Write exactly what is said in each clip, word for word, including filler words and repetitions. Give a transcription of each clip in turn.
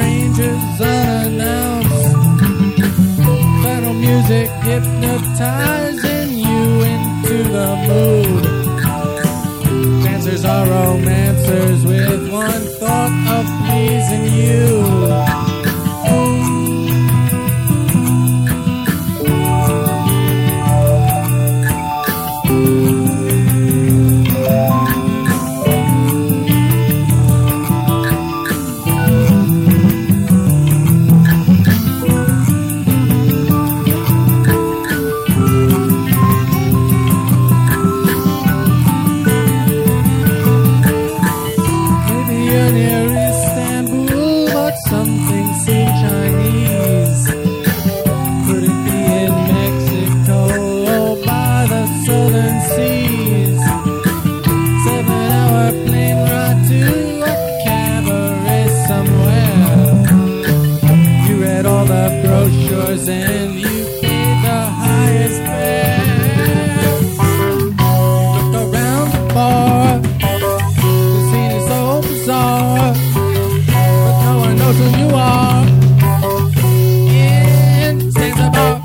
strangers unannounced. Final music hypnotizing you into the mood. Dancers are romancers with one thought of pleasing you. And you paid the highest fare. Look around the bar, the scene is so bizarre, but no one knows who you are. In Zanzibar.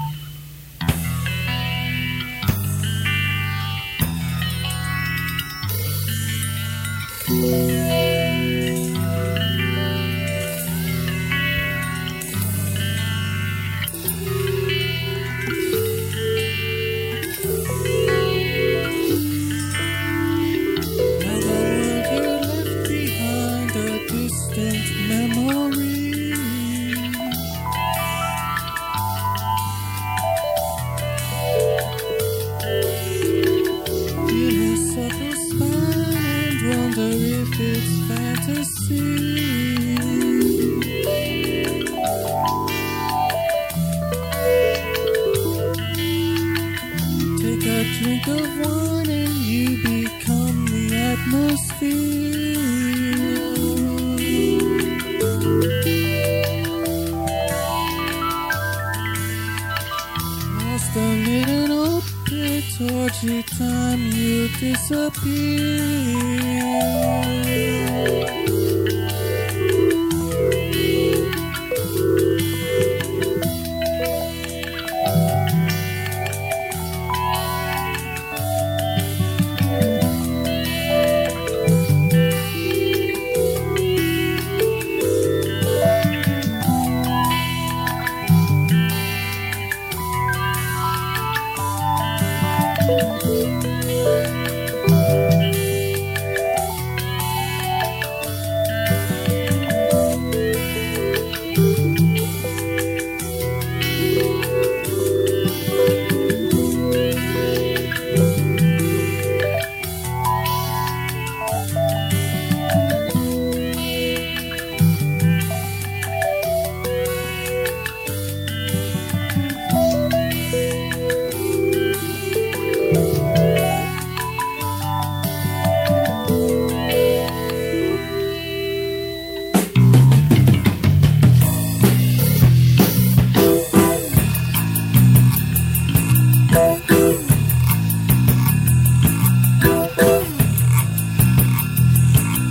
Drink of wine and you become the atmosphere. Lost a little bit towards your time you disappear.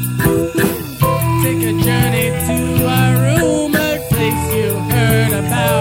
Take a journey to a rumored place you heard about.